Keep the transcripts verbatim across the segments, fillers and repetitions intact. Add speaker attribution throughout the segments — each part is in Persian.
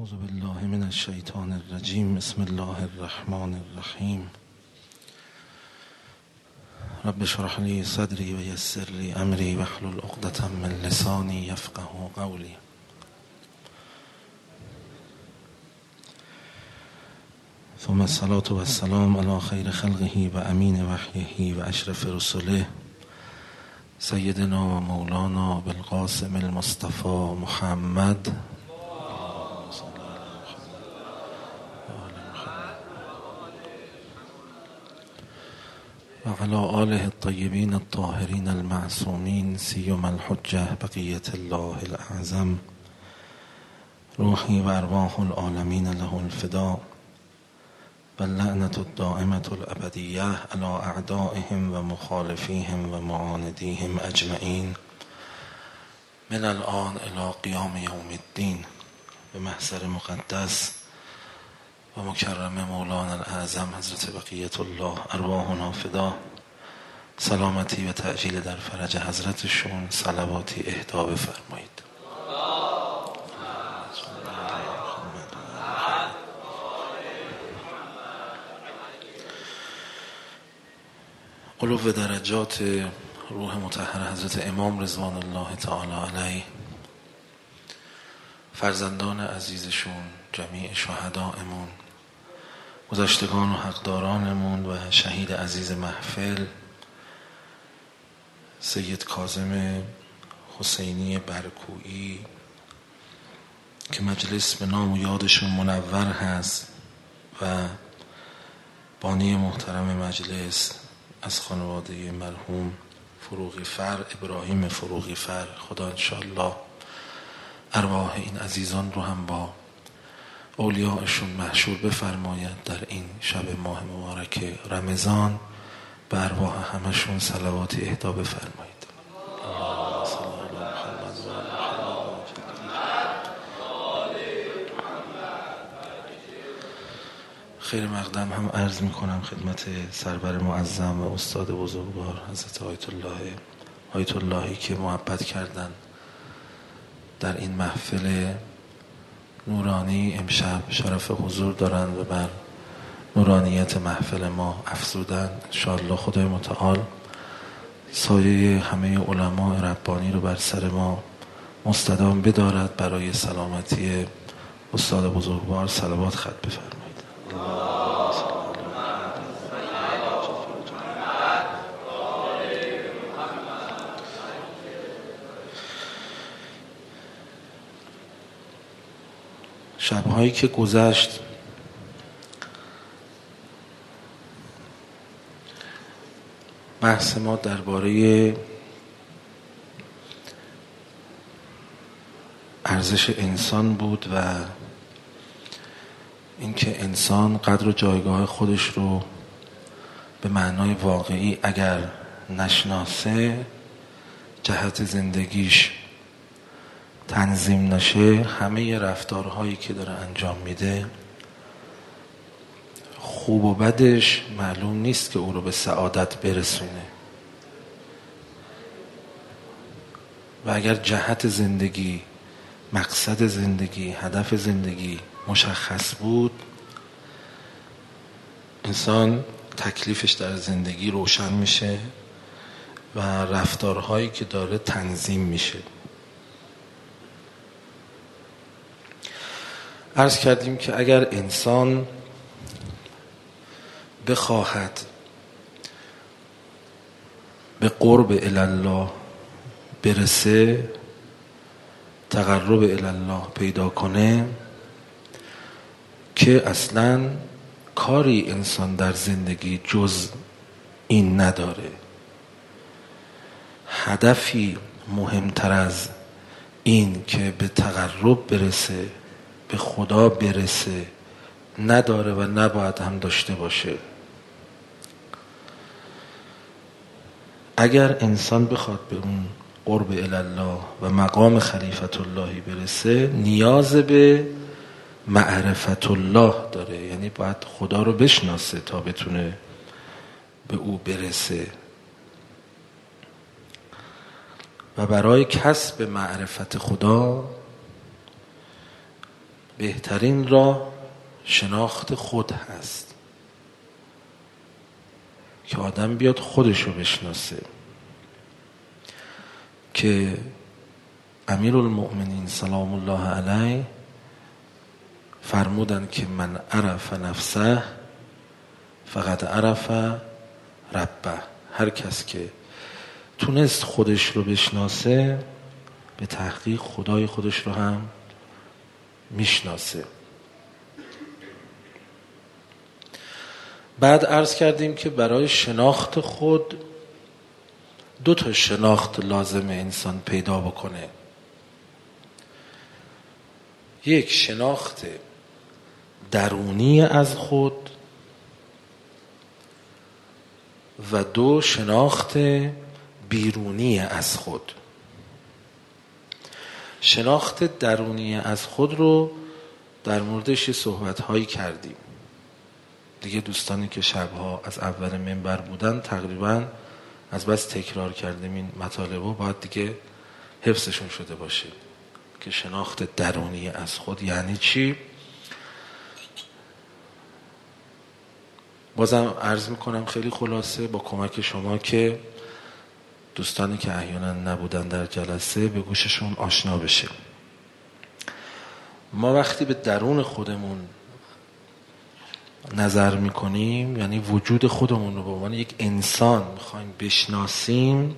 Speaker 1: اعوذ بالله من الشیطان الرجیم. بسم الله الرحمن الرحیم. رب اشرح لی صدری و یسر لی امری واحلل عقدة من لسانی یفقهوا قولی. ثم الصلاة والسلام علی خیر خلقه و امین وحیه و اشرف رسله سیدنا و مولانا بالقاسم المصطفى محمد و علی آله الطیبین الطاهرین المعصومین سیما الحجة بقیة الله الاعظم. روحی و ارواح العالمین له الفداء واللعنة الدائمة الأبدية على أعدائهم و مخالفیهم و معاندیهم اجمعین من الآن الى قیام یوم الدین. به محضر مقدس و مکرم مولانا الاعظم حضرت بقیت الله ارواحنا فدا، سلامتی و تعجیل در فرج حضرتشون صلواتی اهدا بفرمایید. علو درجات روح مطهر حضرت امام رضوان الله تعالی علیه، فرزندان عزیزشون، جمیع شهدائمون، گذشتگان و حقدارانمون و شهید عزیز محفل سید کاظم حسینی برکویی که مجلس به نام و یادشون منور هست و بانی محترم مجلس از خانواده مرحوم فروغی فر ابراهیم فروغی فر، خدا انشاءالله ارواح این عزیزان رو هم با اولیاءشون محشور بفرماید در این شب ماه مبارک رمضان. به ارواح همشون صلوات اهدا بفرمایید. خیر مقدم هم عرض می کنم خدمت سرور معظم و استاد بزرگوار حضرت آیت الله آیت اللهی که محبت کردن در این محفل نورانی امشب شرف حضور دارند و بر نورانیت محفل ما افزودن. انشاءالله خدای متعال سایه همه علماء ربانی رو بر سر ما مستدام بدارد. برای سلامتی استاد بزرگوار صلوات خط بفرمایید. شب‌هایی که گذشت بحث ما درباره ارزش انسان بود و اینکه انسان قدر و جایگاه خودش رو به معنای واقعی اگر نشناسه، جهت زندگیش تنظیم نشه، همه رفتارهایی که داره انجام میده خوب و بدش معلوم نیست که او رو به سعادت برسونه. و اگر جهت زندگی، مقصد زندگی، هدف زندگی مشخص بود، انسان تکلیفش در زندگی روشن میشه و رفتارهایی که داره تنظیم میشه. عرض کردیم که اگر انسان بخواهد به قرب الله برسه، تقرب الله پیدا کنه، که اصلا کاری انسان در زندگی جز این نداره، هدفی مهمتر از این که به تقرب برسه، به خدا برسه نداره و نباید هم داشته باشه. اگر انسان بخواد به اون قرب الله و مقام خلیفت اللهی برسه، نیاز به معرفت الله داره، یعنی باید خدا رو بشناسه تا بتونه به او برسه. و برای کسب معرفت خدا بهترین راه شناخت خود هست که آدم بیاد خودشو بشناسه، که امیرالمؤمنین سلام الله علیه فرمودن که من عرف نفسه فقد عرف ربه. هر کس که تونست خودش رو بشناسه به تحقیق خدای خودش رو هم میشناسه. بعد عرض کردیم که برای شناخت خود دو تا شناخت لازم انسان پیدا بکنه. یک شناخت درونی از خود و دو شناخت بیرونی از خود. شناخت درونی از خود رو در موردش صحبت هایی کردیم دیگه. دوستانی که شبها از اول منبر بودن تقریبا از بس تکرار کردیم این مطالب رو، باید دیگه حفظشون شده باشه که شناخت درونی از خود یعنی چی. بازم عرض میکنم خیلی خلاصه با کمک شما که دوستانی که احیانا نبودن در جلسه به گوششون آشنا بشه. ما وقتی به درون خودمون نظر میکنیم، یعنی وجود خودمون رو به عنوان یک انسان میخوایم بشناسیم،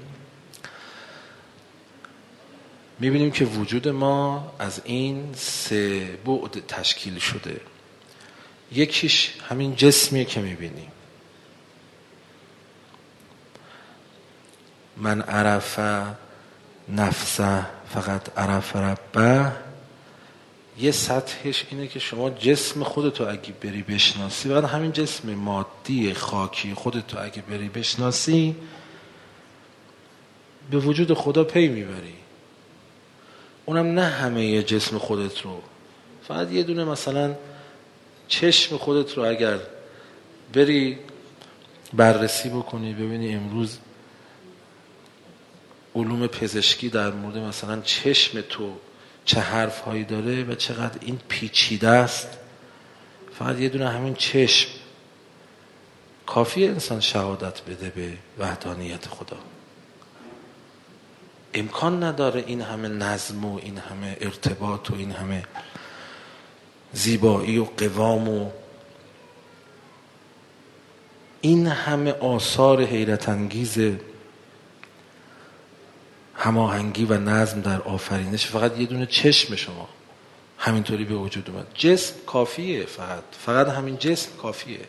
Speaker 1: میبینیم که وجود ما از این سه بعد تشکیل شده. یکیش همین جسمیه که میبینیم، من عرف نفسه فقط عرف ربه. یه سطحش اینه که شما جسم خودتو اگه بری بشناسی، بعد همین جسم مادی خاکی خودتو اگه بری بشناسی، به وجود خدا پی میبری. اونم نه همه جسم خودت رو، فقط یه دونه مثلا چشم خودت رو اگر بری بررسی بکنی، ببینی امروز علوم پزشکی در مورد مثلا چشم تو چه حرف هایی داره و چقدر این پیچیده است. فقط یه دونه همین چشم کافی انسان شهادت بده به وحدانیت خدا. امکان نداره این همه نظم و این همه ارتباط و این همه زیبایی و قوام و این همه آثار حیرت انگیز هماهنگی و نظم در آفرینش فقط یه دونه چشم شما همینطوری به وجود اومد. جسم کافیه، فقط فقط همین جسم کافیه.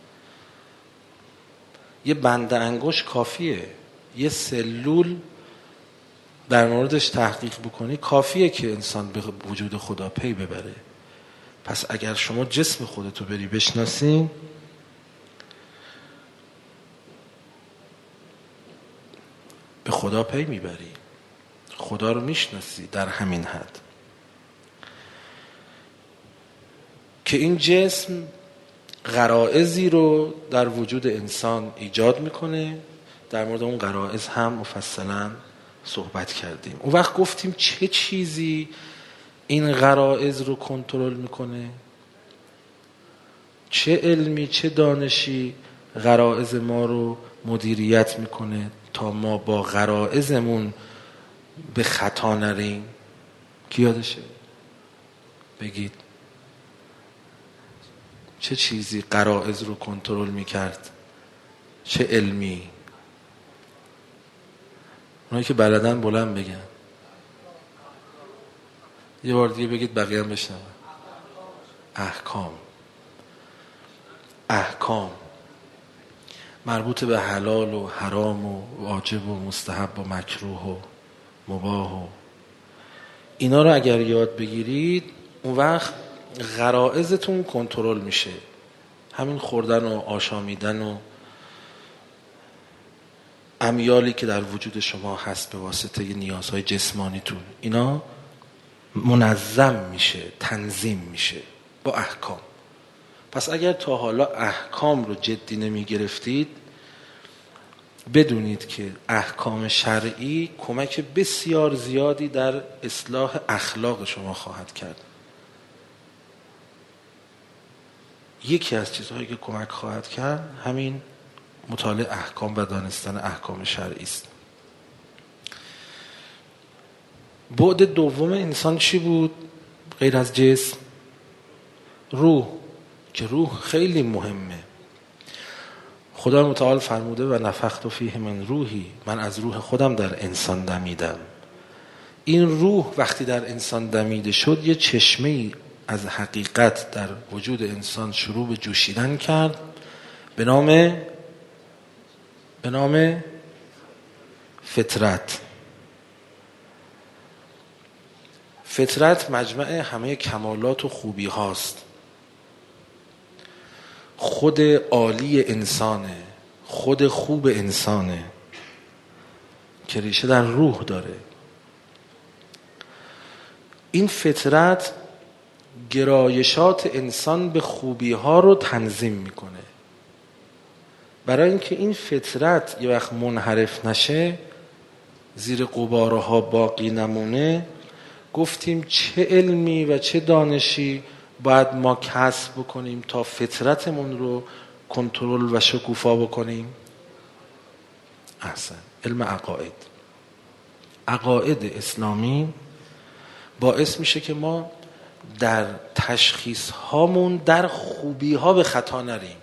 Speaker 1: یه بند انگشت کافیه. یه سلول در موردش تحقیق بکنی کافیه که انسان به وجود خدا پی ببره. پس اگر شما جسم خودتو بری بشناسی، به خدا پی میبری، خدا رو میشناسی در همین حد که این جسم غرائزی رو در وجود انسان ایجاد میکنه. در مورد اون غرائز هم مفصلا صحبت کردیم. اون وقت گفتیم چه چیزی این غرائز رو کنترل میکنه، چه علمی چه دانشی غرائز ما رو مدیریت میکنه تا ما با غرائزمون به خطا نریم. کی یادشه؟ بگید چه چیزی غرائز رو کنترل میکرد؟ چه علمی؟ اونایی که بلدن بلند بگن. یه بار دیگه بگید بقیه هم بشنون. احکام. احکام مربوط به حلال و حرام و واجب و مستحب و مکروه و مباح و اینا رو اگر یاد بگیرید، اون وقت غرائزتون کنترل میشه. همین خوردن و آشامیدن و امیالی که در وجود شما هست به واسطه نیازهای جسمانیتون، اینا منظم میشه، تنظیم میشه با احکام. پس اگر تا حالا احکام رو جدی نمی گرفتید، بدونید که احکام شرعی کمک بسیار زیادی در اصلاح اخلاق شما خواهد کرد. یکی از چیزهایی که کمک خواهد کرد همین مطالعه احکام و دانستن احکام شرعی است. بعد دوم انسان چی بود غیر از جسم؟ روح، که روح خیلی مهمه. خدا متعال فرموده و نفخت فیه من روحی، من از روح خودم در انسان دمیدم. این روح وقتی در انسان دمیده شد یه چشمه‌ای از حقیقت در وجود انسان شروع به جوشیدن کرد به نام به نام فطرت. فطرت مجمع همه کمالات و خوبی هاست، خود عالی انسانه، خود خوب انسانه که ریشه در روح داره. این فطرت گرایشات انسان به خوبی ها رو تنظیم میکنه. برای اینکه این فطرت یه وقت منحرف نشه، زیر قباره ها باقی نمونه، گفتیم چه علمی و چه دانشی باید ما کسب بکنیم تا فطرتمون رو کنترل و شکوفا بکنیم؟ احسن، علم عقاید. عقاید اسلامی باعث میشه که ما در تشخیص هامون در خوبی ها به خطا نریم.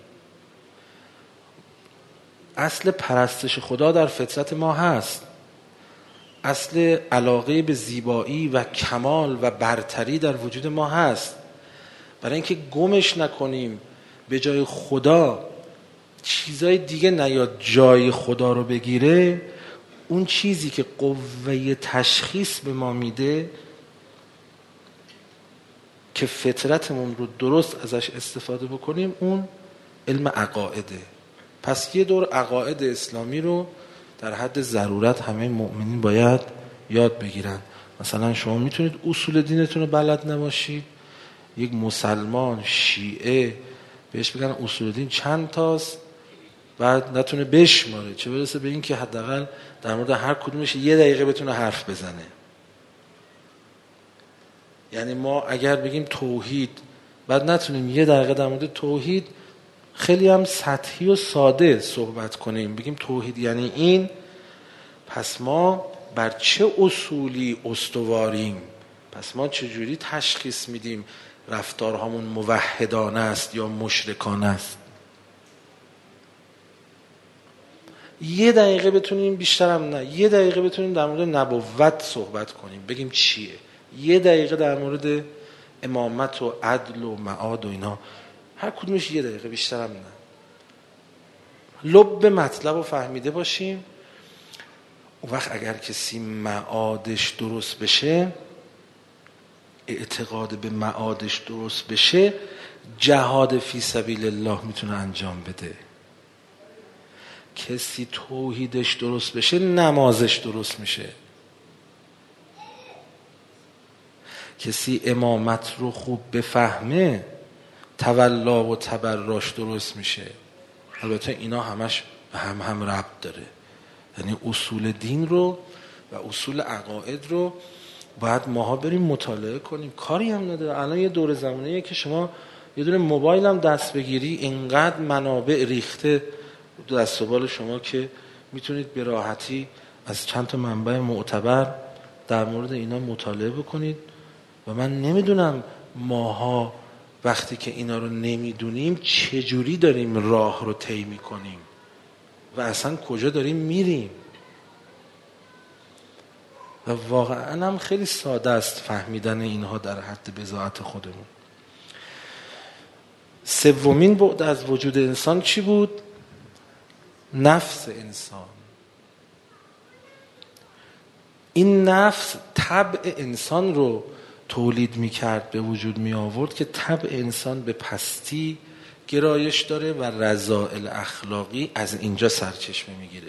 Speaker 1: اصل پرستش خدا در فطرت ما هست، اصل علاقه به زیبایی و کمال و برتری در وجود ما هست. برای اینکه گمش نکنیم به جای خدا چیزای دیگه نیاد جای خدا رو بگیره، اون چیزی که قوه تشخیص به ما میده که فطرتمون رو درست ازش استفاده بکنیم، اون علم عقائده. پس یه دور عقاید اسلامی رو در حد ضرورت همه مؤمنین باید یاد بگیرن. مثلا شما میتونید اصول دینتون رو بلد نباشید، یک مسلمان شیعه بهش بگن اصول دین چند تاست، بعد نتونه بشماره، چه برسه به این که حداقل در مورد هر کدومش یه دقیقه بتونه حرف بزنه. یعنی ما اگر بگیم توحید، بعد نتونیم یه دقیقه در مورد توحید خیلی هم سطحی و ساده صحبت کنیم، بگیم توحید یعنی این، پس ما بر چه اصولی استواریم؟ پس ما چجوری تشخیص میدیم رفتارهامون موحدانه است یا مشرکانه است؟ یه دقیقه بتونیم، بیشترم نه، یه دقیقه بتونیم در مورد نبوت صحبت کنیم، بگیم چیه. یه دقیقه در مورد امامت و عدل و معاد و اینا، هر کدومش یه دقیقه، بیشترم نه. لب مطلب رو فهمیده باشیم. اون وقت اگر کسی معادش درست بشه، اعتقاد به معادش درست بشه، جهاد فی سبیل الله میتونه انجام بده. کسی توحیدش درست بشه، نمازش درست میشه. کسی امامت رو خوب بفهمه، تولا و تبراش درست میشه. البته اینا همش به هم هم ربط داره. یعنی اصول دین رو و اصول عقاید رو باید ماها بریم مطالعه کنیم. کاری هم نداره. الان یه دور زمانیه که شما یه دونه موبایل هم دست بگیری، اینقدر منابع ریخته دست و بال شما که میتونید به راحتی از چند تا منبع معتبر در مورد اینا مطالعه بکنید. و من نمیدونم ماها وقتی که اینا رو نمیدونیم چجوری داریم راه رو طی میکنیم و اصلا کجا داریم میریم. و واقعا هم خیلی ساده است فهمیدن اینها در حد بضاعت خودمون. سومین بعد از وجود انسان چی بود؟ نفس انسان. این نفس طبع انسان رو تولید میکرد، به وجود می آورد که طبع انسان به پستی گرایش داره و رذائل اخلاقی از اینجا سرچشمه میگیره.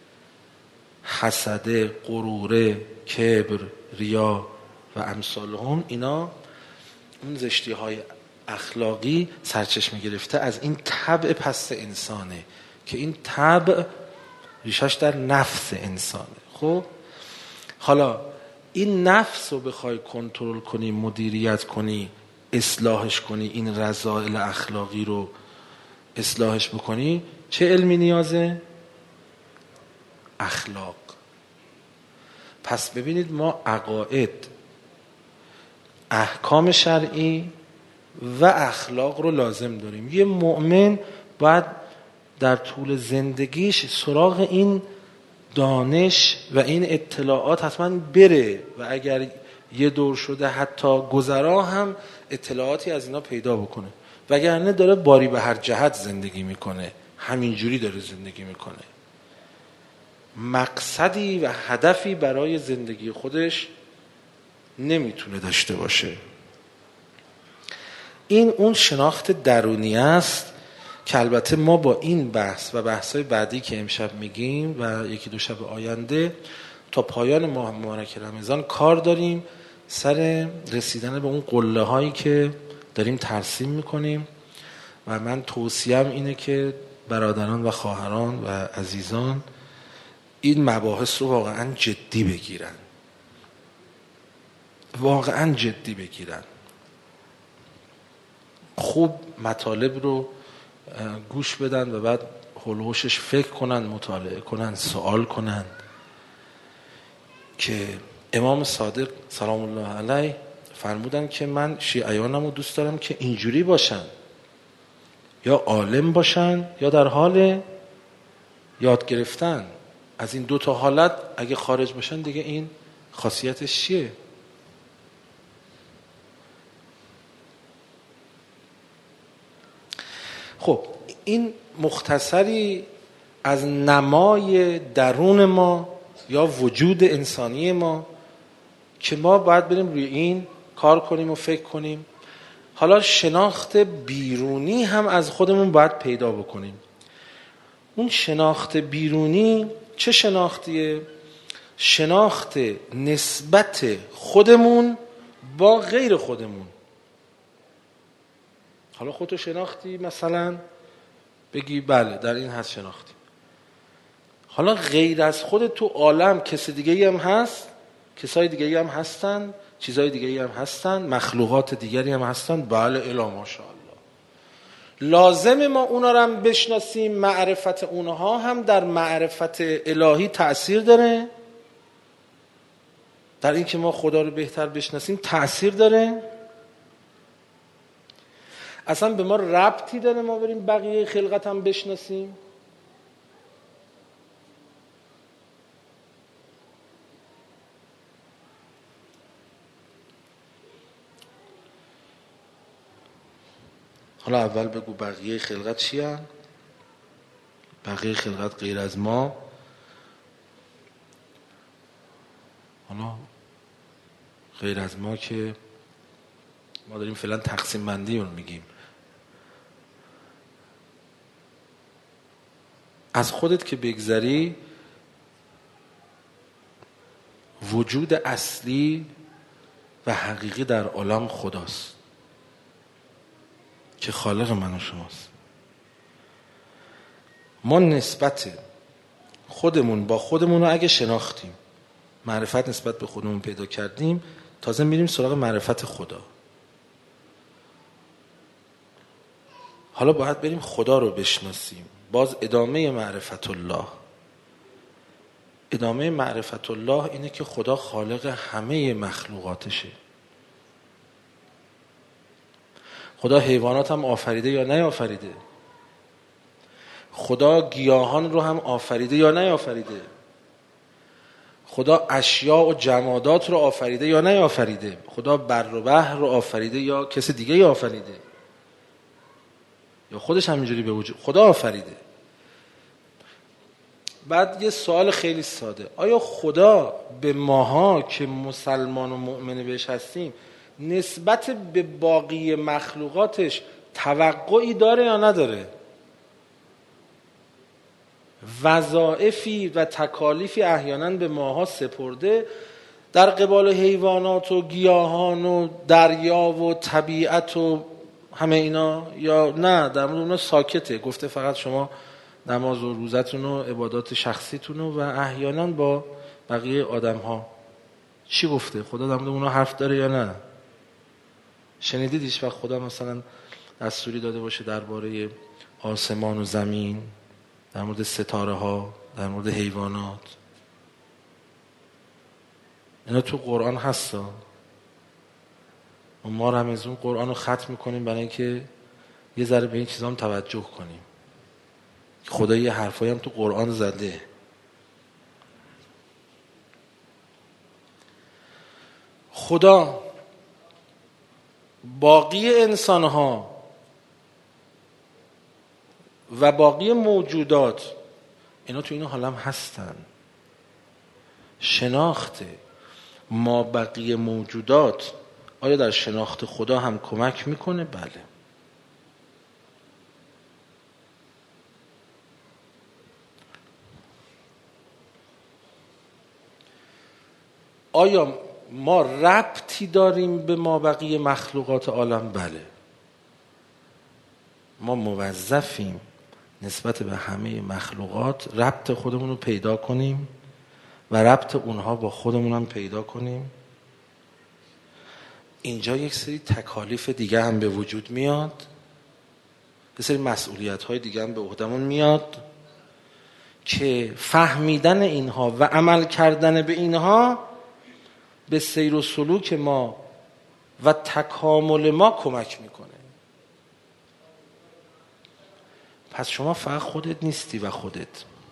Speaker 1: حسد، غرور، کبر، ریا و امثالهم، اینا اون زشتی های اخلاقی سرچشمه گرفته از این طبع پست انسانه که این طبع ریشش در نفس انسانه. خب حالا این نفس رو بخوای کنترل کنی، مدیریت کنی، اصلاحش کنی، این رذائل اخلاقی رو اصلاحش بکنی، چه علمی نیازه؟ اخلاق. پس ببینید ما عقاید، احکام شرعی و اخلاق رو لازم داریم. یه مؤمن باید در طول زندگیش سراغ این دانش و این اطلاعات حتما بره و اگر یه دور شده حتی گذرا هم اطلاعاتی از اینا پیدا بکنه، وگرنه داره باری به هر جهت زندگی میکنه، همینجوری داره زندگی میکنه، مقصدی و هدفی برای زندگی خودش نمیتونه داشته باشه. این اون شناخت درونی است که البته ما با این بحث و بحث‌های بعدی که امشب میگیم و یکی دو شب آینده تا پایان ماه مبارک رمضان کار داریم سر رسیدن به اون قله هایی که داریم ترسیم میکنیم. و من توصیه‌ام اینه که برادران و خواهران و عزیزان این مباحث رو واقعا جدی بگیرن، واقعا جدی بگیرن، خوب مطالب رو گوش بدن و بعد هولوشش فکر کنن، مطالعه کنن، سوال کنن. که امام صادق سلام الله علیه فرمودن که من شیعیانم رو دوست دارم که اینجوری باشن، یا عالم باشن یا در حال یاد گرفتن. از این دو تا حالت اگه خارج باشن دیگه این خاصیتش چیه؟ خب این مختصری از نمای درون ما یا وجود انسانی ما که ما باید بریم روی این کار کنیم و فکر کنیم. حالا شناخت بیرونی هم از خودمون باید پیدا بکنیم. اون شناخت بیرونی چه شناختیه؟ شناخت نسبت خودمون با غیر خودمون. حالا خودتو شناختی، مثلا بگی بله در این هست شناختی. حالا غیر از خودت تو عالم کسی دیگه هم هست، کسای دیگه هم هستن، چیزای دیگه هم هستن، مخلوقات دیگری هم هستن. بله الی ماشاءالله. لازم ما اونا رو هم بشناسیم. معرفت اونها هم در معرفت الهی تأثیر داره، در این که ما خدا رو بهتر بشناسیم تأثیر داره. اصلا به ما ربطی داره ما بریم بقیه خلقت هم بشناسیم؟ حالا اول بگو بقیه خلقت چی هست؟ بقیه خلقت غیر از ما. حالا غیر از ما که ما داریم فعلا تقسیم بندی رو میگیم. از خودت که بگذری وجود اصلی و حقیقی در عالم خداست که خالق من و شماست. ما نسبت خودمون با خودمون رو اگه شناختیم، معرفت نسبت به خودمون پیدا کردیم، تازه میریم سراغ معرفت خدا. حالا باید بریم خدا رو بشناسیم. باز ادامه معرفت الله. ادامه معرفت الله اینه که خدا خالق همه مخلوقاتشه. خدا حیوانات هم آفریده یا نیافریده؟ خدا گیاهان رو هم آفریده یا نیافریده؟ خدا اشیاء و جمادات رو آفریده یا نیافریده؟ خدا بر و بحر رو آفریده یا کسی دیگه آفریده؟ یا خودش همینجوری به وجود خدا آفریده؟ بعد یه سوال خیلی ساده، آیا خدا به ماها که مسلمان و مؤمن بهش هستیم نسبت به باقی مخلوقاتش توقعی داره یا نداره؟ وظایفی و تکالیفی احیانا به ماها سپرده در قبال حیوانات و گیاهان و دریا و طبیعت و همه اینا، یا نه در مورد اونا ساکته، گفته فقط شما نماز و روزتون و عبادات شخصیتون و احیانا با بقیه آدم ها. چی گفته؟ خدا در مورد اونا حرف داره یا نه؟ شنیدید هیچ وقت خدا مثلا دستوری داده باشه درباره آسمان و زمین، در مورد ستاره ها، در مورد حیوانات؟ اینا تو قرآن هستا. ما رمزون قرآن رو ختم میکنیم برای اینکه یه ذره به این چیزا هم توجه کنیم. خدا یه حرفایی هم تو قرآن زده. خدا باقی انسانها و باقی موجودات اینا تو این حال هم هستن. شناخت ما بقیه موجودات آیا در شناخت خدا هم کمک میکنه؟ بله. آیا ما ربطی داریم به ما بقیه مخلوقات عالم؟ بله. ما موظفیم نسبت به همه مخلوقات ربط خودمون رو پیدا کنیم و ربط اونها با خودمون هم پیدا کنیم. اینجا یک سری تکالیف دیگه هم به وجود میاد، یک سری مسئولیت های دیگه هم به عهدمون میاد که فهمیدن اینها و عمل کردن به اینها به سیر و سلوک ما و تکامل ما کمک میکنه. پس شما فقط خودت نیستی و خودت.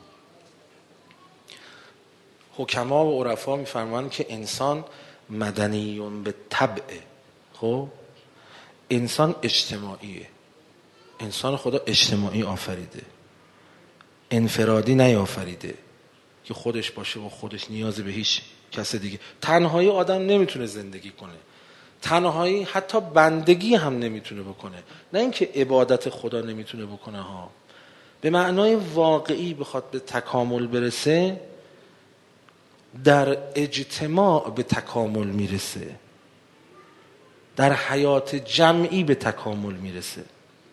Speaker 1: حکما و عرفا میفرمایند که انسان مدنیون به طبعه. خب انسان اجتماعیه. انسان خدا اجتماعی آفریده، انفرادی نیافریده که خودش باشه و خودش نیازی به هیچ کس دیگه. تنهایی آدم نمیتونه زندگی کنه، تنهایی حتی بندگی هم نمیتونه بکنه، نه اینکه عبادت خدا نمیتونه بکنه ها. به معنای واقعی بخواد به تکامل برسه در اجتماع به تکامل میرسه، در حیات جمعی به تکامل میرسه.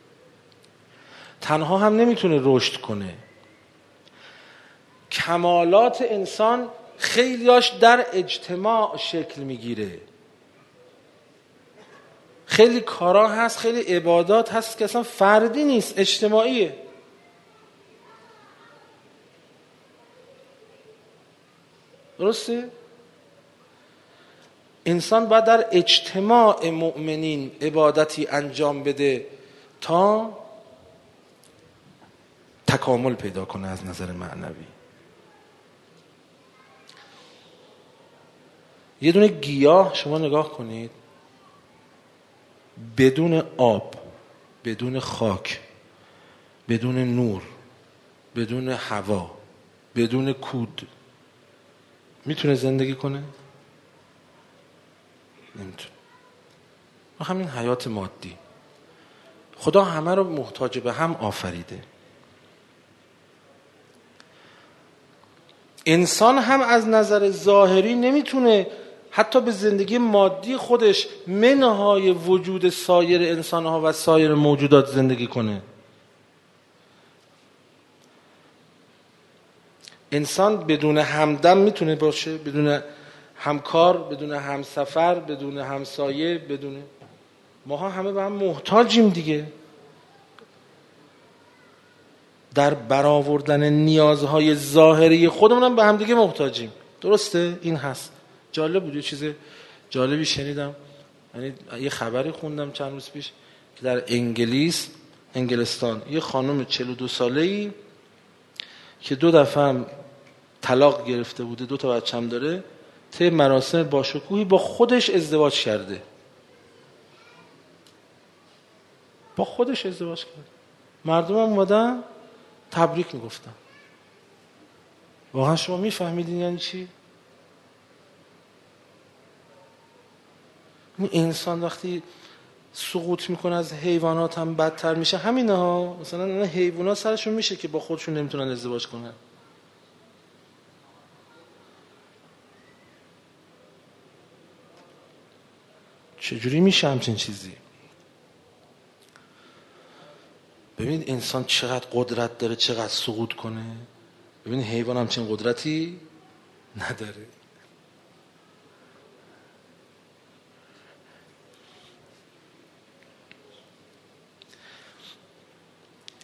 Speaker 1: تنها هم نمیتونه رشد کنه. کمالات انسان خیلیاش در اجتماع شکل میگیره. خیلی کارا هست، خیلی عبادات هست که اصلا فردی نیست، اجتماعیه. درسته؟ انسان باید در اجتماع مؤمنین عبادتی انجام بده تا تکامل پیدا کنه از نظر معنوی. یه دونه گیاه شما نگاه کنید، بدون آب، بدون خاک، بدون نور، بدون هوا، بدون کود میتونه زندگی کنه؟ نمیتونه. و همین حیات مادی، خدا همه رو محتاج به هم آفریده. انسان هم از نظر ظاهری نمیتونه حتی به زندگی مادی خودش منهای وجود سایر انسانها و سایر موجودات زندگی کنه. انسان بدون همدم میتونه باشه؟ بدون همکار، بدون همسفر، بدون همسایه، بدون... ماها همه به هم محتاجیم دیگه. در برآوردن نیازهای ظاهری خودمون هم به هم دیگه محتاجیم. درسته؟ این هست. جالب بود، یه چیز جالبی شنیدم، یعنی یه خبری خوندم چند روز پیش که در انگلیس، انگلستان، یه خانم چهل و دو ساله‌ای که دو دفعه هم طلاق گرفته بوده، دو تا بچه هم داره، طی مراسم باشکوهی با خودش ازدواج کرده. با خودش ازدواج کرده. مردم هم اومدن تبریک میگفتن. واقعا شما میفهمیدین یعنی چی؟ این انسان وقتی سقوط میکنه از حیوانات هم بدتر میشه. همینه ها. مثلا این حیوانات سرشون میشه که با خودشون نمیتونن ازدواج کنن. چجوری میشه همچین چیزی؟ ببینید انسان چقدر قدرت داره چقدر سقوط کنه. ببینید حیوان همچین قدرتی نداره.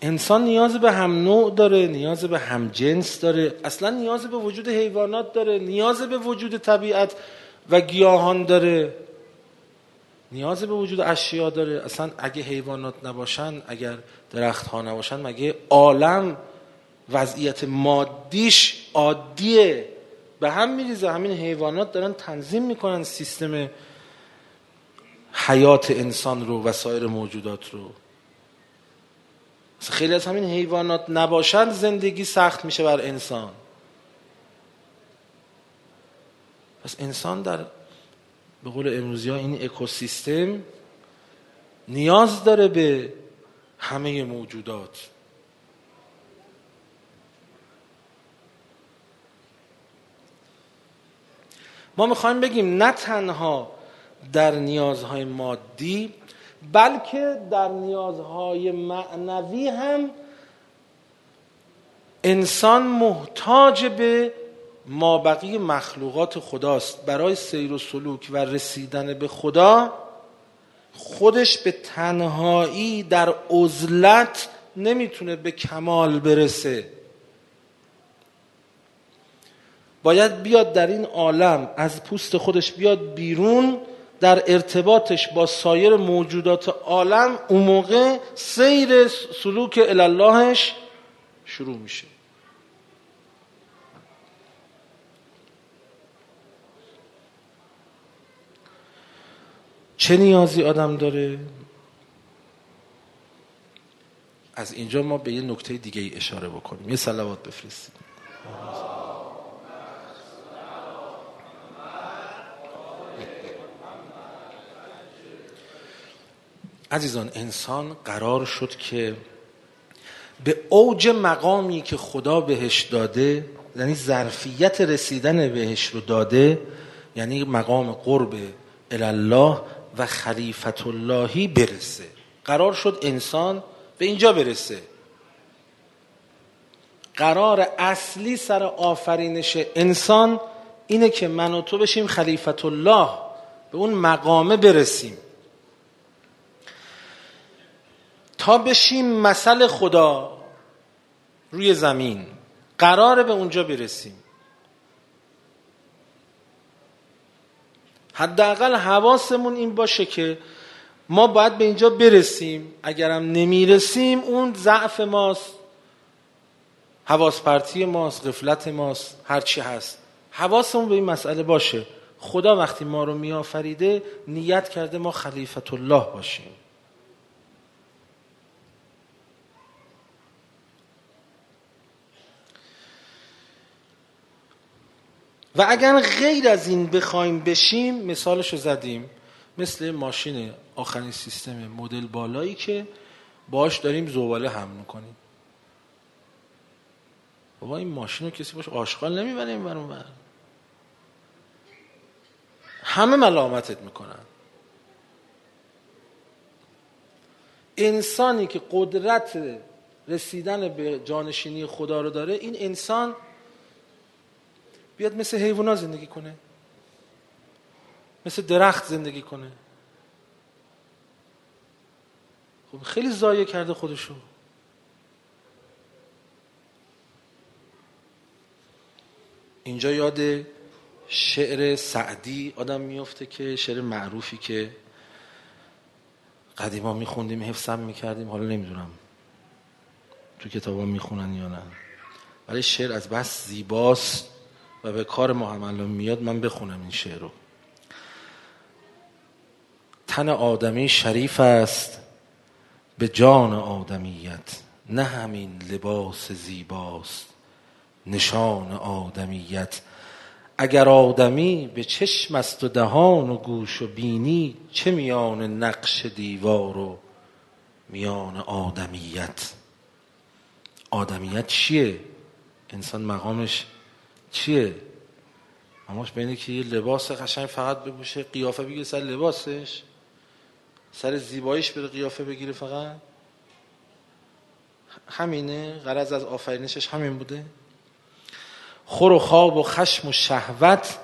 Speaker 1: انسان نیاز به هم نوع داره، نیاز به هم جنس داره، اصلا نیاز به وجود حیوانات داره، نیاز به وجود طبیعت و گیاهان داره، نیاز به وجود اشیا داره. اصلا اگه حیوانات نباشن، اگر درخت ها نباشن، مگه عالم وضعیت مادیش عادیه؟ به هم میریزه. همین حیوانات دارن تنظیم میکنن سیستم حیات انسان رو و سایر موجودات رو. خیلی از همین حیوانات نباشن زندگی سخت میشه بر انسان. پس انسان در به قول امروزی ها این اکوسیستم نیاز داره به همه موجودات. ما میخوایم بگیم نه تنها در نیازهای مادی بلکه در نیازهای معنوی هم انسان محتاج به مابقی مخلوقات خداست. برای سیر و سلوک و رسیدن به خدا خودش به تنهایی در عزلت نمیتونه به کمال برسه. باید بیاد در این عالم، از پوست خودش بیاد بیرون، در ارتباطش با سایر موجودات عالم، اون موقع سیر سلوک الاللهش شروع میشه. چه نیازی آدم داره؟ از اینجا ما به یه نکته دیگه ای اشاره بکنیم. یه صلوات بفرستیم. عزیزان، انسان قرار شد که به اوج مقامی که خدا بهش داده، یعنی ظرفیت رسیدن بهش رو داده، یعنی مقام قرب الله و خلیفت اللهی برسه. قرار شد انسان به اینجا برسه. قرار اصلی سر آفرینش انسان اینه که من و تو بشیم خلیفت الله، به اون مقامه برسیم تا بشیم مثل خدا روی زمین. قراره به اونجا برسیم. حداقل حواسمون این باشه که ما باید به اینجا برسیم. اگرم نمیرسیم اون ضعف ماست، حواس پرتی ماست، غفلت ماست، هر چی هست. حواسمون به این مسئله باشه. خدا وقتی ما رو میآفریده نیت کرده ما خلیفت الله باشیم. و اگر غیر از این بخوایم بشیم، مثالشو زدیم، مثل ماشین آخرین سیستم مدل بالایی که باش داریم زباله حمل میکنیم. بابا این ماشین رو کسی باش آشغال نمیبره این ور اون ور، همه ملامتت میکنن. انسانی که قدرت رسیدن به جانشینی خدا رو داره، این انسان بیاد مثل حیوانات زندگی کنه، مثل درخت زندگی کنه، خب خیلی ضایع کرده خودشو. اینجا یاد شعر سعدی آدم میفته که شعر معروفی که قدیما میخوندیم، حفظم میکردیم، حالا نمیدونم تو کتابا میخونن یا نه، ولی شعر از بس زیباست و به کار ما هم الان میاد، من بخونم این شعر رو. تن آدمی شریف است به جان آدمیت، نه همین لباس زیباست نشان آدمیت. اگر آدمی به چشم است و دهان و گوش و بینی، چه میان نقش دیوار و میان آدمیت. آدمیت چیه؟ انسان مقامش چیه؟ مقامش بینه که یه لباس قشنگ فقط بپوشه، قیافه بگیره سر لباسش، سر زیباییش بره قیافه بگیره، فقط همینه؟ غرض از آفرینشش همین بوده؟ خور و خواب و خشم و شهوت،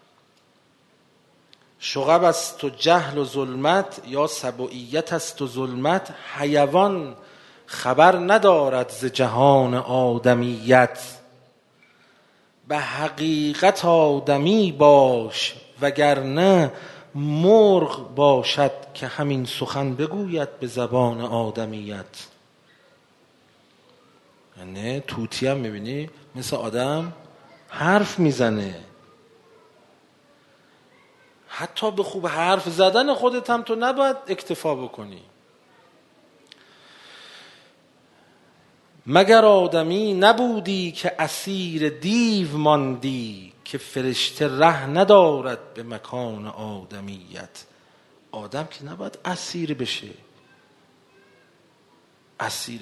Speaker 1: شغب است و جهل و ظلمت، یا سبوعیت است و ظلمت. حیوان خبر ندارد ز جهان آدمیت. به حقیقت آدمی باش وگرنه مرغ باشد که همین سخن بگوید به زبان آدمیت. یعنی طوطی هم میبینی مثل آدم حرف میزنه. حتی به خوب حرف زدن خودت هم تو نباید اکتفا بکنی. مگر آدمی نبودی که اسیر دیو ماندی، که فرشته ره ندارد به مکان آدمیت. آدم که نباید اسیر بشه، اسیر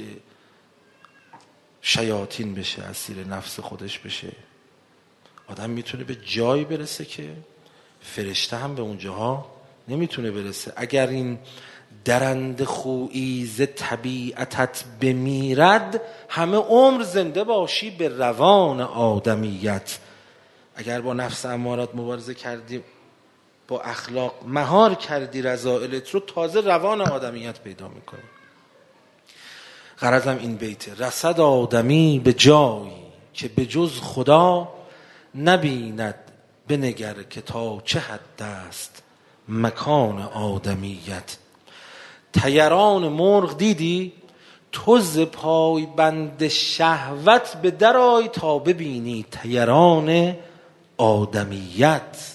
Speaker 1: شیاطین بشه، اسیر نفس خودش بشه. آدم میتونه به جایی برسه که فرشته هم به اونجاها نمیتونه برسه. اگر این درنده خویی ز طبیعتت بمیرد، همه عمر زنده باشی به روان آدمیت. اگر با نفس امارات مبارزه کردی، با اخلاق مهار کردی رذائلت رو، تازه روان آدمیت پیدا میکنی. غرضم این بیته: رسد آدمی به جایی که به جز خدا نبیند، بنگر که تا چه حد است مکان آدمیت. طیران مرغ دیدی؟ تو ز پای بند شهوت به درآی تا ببینی طیران آدمیت.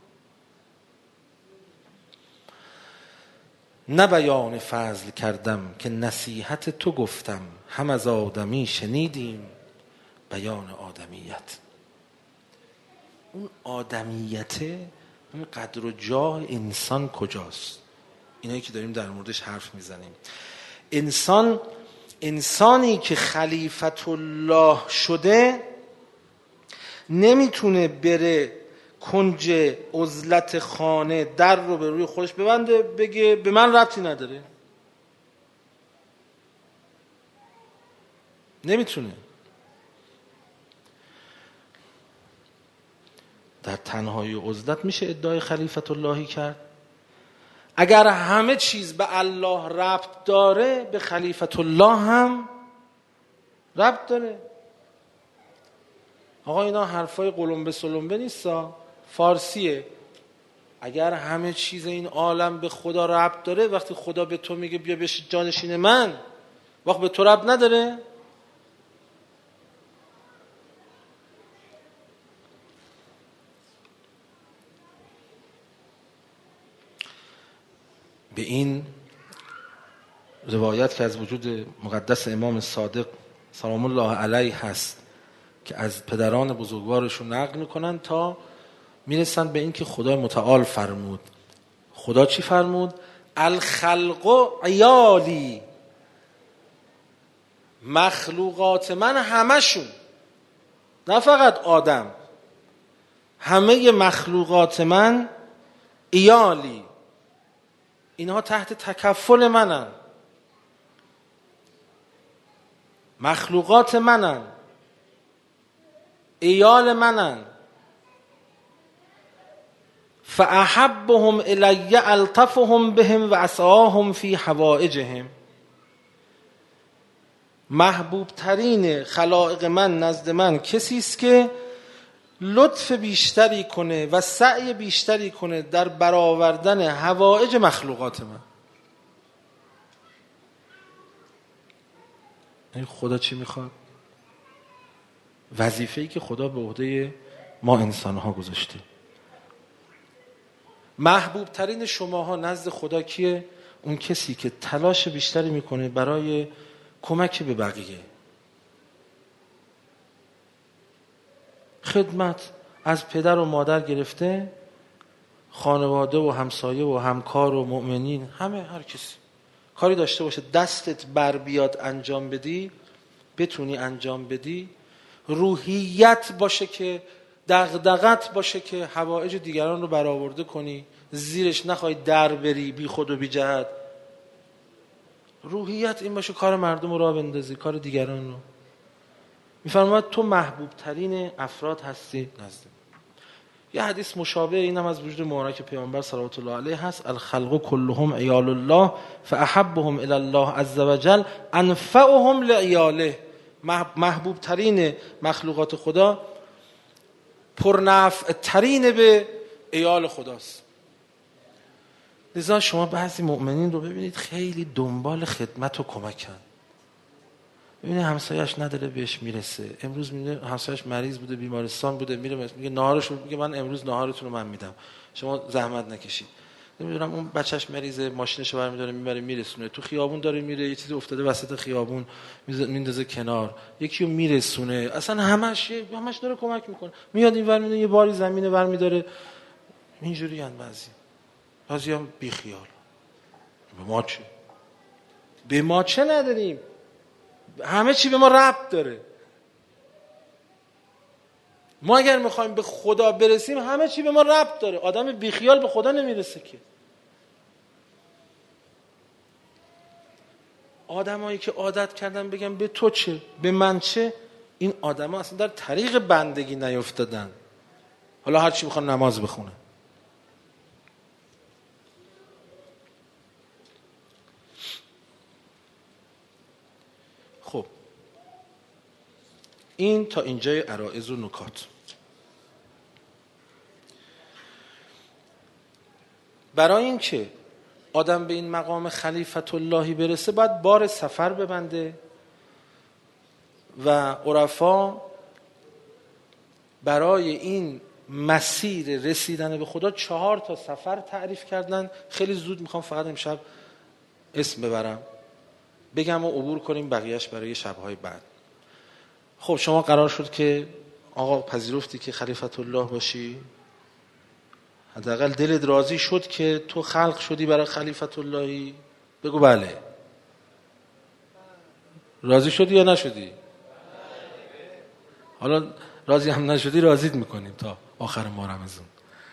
Speaker 1: نه بیان فضل کردم که نصیحت تو گفتم، هم از آدمی شنیدیم بیان آدمیت. اون آدمیته، اون قدر و جاه انسان کجاست؟ اینایی که داریم در موردش حرف میزنیم. انسان انسانی که خلیفت الله شده نمیتونه بره کنج عزلت خانه در رو به روی خودش ببنده بگه به من ربطی نداره. نمیتونه. در تنهایی و عزلت میشه ادعای خلیفت اللهی کرد؟ اگر همه چیز به الله ربط داره، به خلیفت الله هم ربط داره. آقا اینا حرفای قلمبه سلمبه نیستا، فارسیه. اگر همه چیز این عالم به خدا ربط داره، وقتی خدا به تو میگه بیا بش جانشین من، وقت به تو ربط نداره؟ به این روایت که از وجود مقدس امام صادق سلام الله علیه هست که از پدران بزرگوارشون نقل میکنن تا میرسن به این که خدا متعال فرمود. خدا چی فرمود؟ الخلق عیالی، مخلوقات من همشون، نه فقط آدم، همه مخلوقات من عیالی، اینها تحت تکفل منن، مخلوقات منن، عیال منن. فاحبهم الی الطفهم بهم و اسعاهم فی حوائجهم. محبوب ترین خلائق من نزد من کسی است که لطف بیشتری کنه و سعی بیشتری کنه در برآوردن حوائج مخلوقات من. این خدا چی میخواد؟ وظیفه‌ای که خدا به عهده ما انسان‌ها گذاشته. محبوب ترین شماها نزد خدا کیه؟ اون کسی که تلاش بیشتری میکنه برای کمک به بقیه. خدمت از پدر و مادر گرفته، خانواده و همسایه و همکار و مؤمنین، همه، هر کسی کاری داشته باشه دستت بر بیاد انجام بدی، بتونی انجام بدی، روحیت باشه که دغدغت باشه که حوائج دیگران رو برآورده کنی، زیرش نخوای در بری بی خود و بی جهت. روحیت این باشه کار مردم رو راه بندازی، کار دیگران رو. میفرماید تو محبوب ترین افراد هستی نزد. یه حدیث مشابه اینم از وجود مبارک پیامبر صلوات الله علیه هست: الخلق كلهم عیال الله فاحبهم الی الله عز وجل انفعهم لعیاله. محبوب ترین مخلوقات خدا پرنفع ترین به عیال خداست. لذا شما بعضی مؤمنین رو ببینید خیلی دنبال خدمت و کمکن. ببینید همسایه‌اش نداره بهش میرسه، امروز میبینه همسایه‌اش مریض بوده بیمارستان بوده، میره میگه ناهارش رو، میگه من امروز ناهارتون رو من میدم، شما زحمت نکشید. نمیدونم اون بچهش مریضه، ماشینش رو برمی‌داره میبره میرسونه، تو خیابون داره میره یه چیزی افتاده وسط خیابون میندازه کنار، یکی رو میرسونه، اصلا همش همش داره کمک میکنه. میاد اینور میاد یه باری زمینه برمی‌داره. اینجوری ان بعضی بعضی هم بی خیال. به ما چه؟ به ما چه نداریم؟ همه چی به ما ربط داره. ما اگر میخوایم به خدا برسیم همه چی به ما ربط داره. آدم بیخیال به خدا نمیرسه که. آدمایی که عادت کردن بگن به تو چه به من چه، این آدما اصلا در طریق بندگی نیفتادن. حالا هر چی میخوان نماز بخونن. خب این تا اینجای عرائض و نکات. برای اینکه آدم به این مقام خلیفت اللهی برسه باید بار سفر ببنده و عرفا برای این مسیر رسیدن به خدا چهار تا سفر تعریف کردن. خیلی زود میخوام فقط امشب اسم ببرم بگم و عبور کنیم بقیهش برای شبهای بعد. خب شما قرار شد که آقا پذیرفتی که خلیفت الله باشی، حداقل دلت راضی شد که تو خلق شدی برای خلیفت اللهی؟ بگو بله. راضی شدی یا نشدی؟ حالا راضی هم نشدی راضیت میکنیم تا آخر ماه رمضان.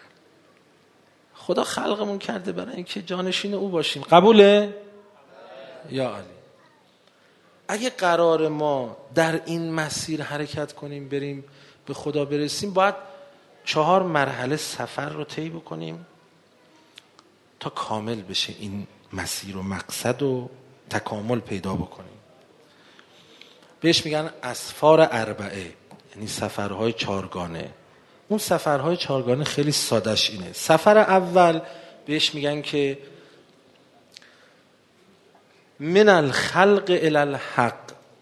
Speaker 1: خدا خلقمون کرده برای اینکه جانشین او باشیم. قبوله؟ یا علی. اگه قرار ما در این مسیر حرکت کنیم بریم به خدا برسیم باید چهار مرحله سفر رو طی بکنیم تا کامل بشه این مسیر و مقصد و تکامل پیدا بکنیم. بهش میگن اسفار اربعه، یعنی سفرهای چارگانه. اون سفرهای چارگانه خیلی سادش اینه. سفر اول بهش میگن که من الخلق الی الحق،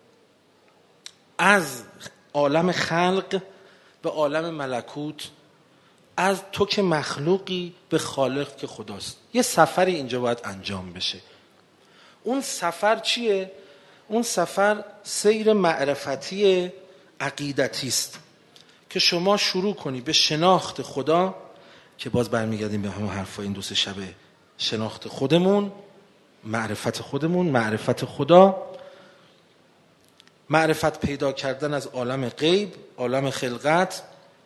Speaker 1: از عالم خلق به عالم ملکوت، از تو که مخلوقی به خالق که خداست. یه سفری اینجا باید انجام بشه. اون سفر چیه؟ اون سفر سیر معرفتی عقیدتی است که شما شروع کنی به شناخت خدا، که باز برمیگردیم به همون حرفا این دو سه شبه. شناخت خودمون، معرفت خودمون، معرفت خدا، معرفت پیدا کردن از عالم غیب، عالم خلقت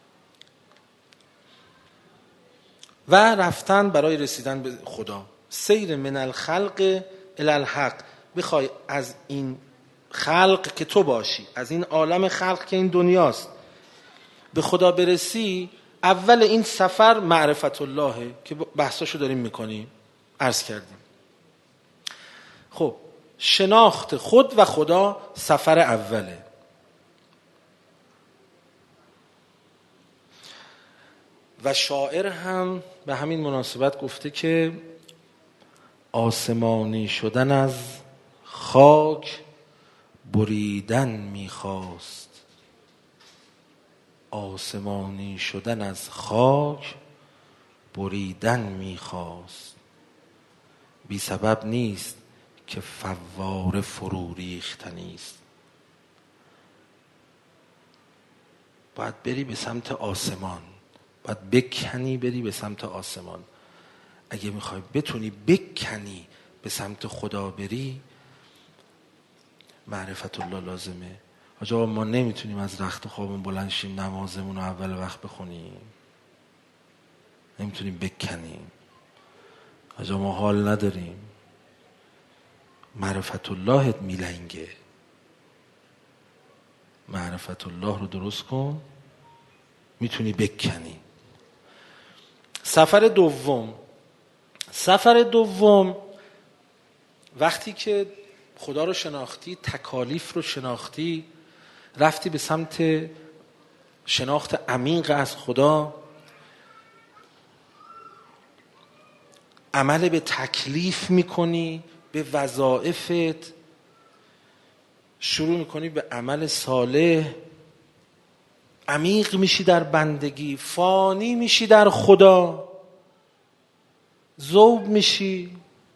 Speaker 1: و رفتن برای رسیدن به خدا. سیر من الخلق الی الحق. بخوای از این خلق که تو باشی، از این عالم خلق که این دنیاست، به خدا برسی. اول این سفر معرفت اللهه که بحثاشو داریم میکنیم، عرض کردیم. خب شناخت خود و خدا سفر اوله. و شاعر هم به همین مناسبت گفته که آسمانی شدن از خاک بریدن میخواست، آسمانی شدن از خاک بریدن میخواست، بی سبب نیست که فواره فرو ریختنی است. باید بری به سمت آسمان، باید بکنی بری به سمت آسمان. اگه میخوای بتونی بکنی به سمت خدا بری، معرفت الله لازمه. آجا ما نمیتونیم از رخت خوابمون بلند شیم نمازمون رو اول وقت بخونیم، نمیتونیم بکنیم. آجا ما حال نداریم. معرفت اللهت میلنگه. معرفت الله رو درست کن، میتونی بکنی. سفر دوم سفر دوم وقتی که خدا رو شناختی، تکالیف رو شناختی، رفتی به سمت شناخت عمیق از خدا، عمل به تکلیف میکنی، به وظایفت شروع میکنی، به عمل صالح، عمیق میشی در بندگی، فانی میشی در خدا، ذوب میشی.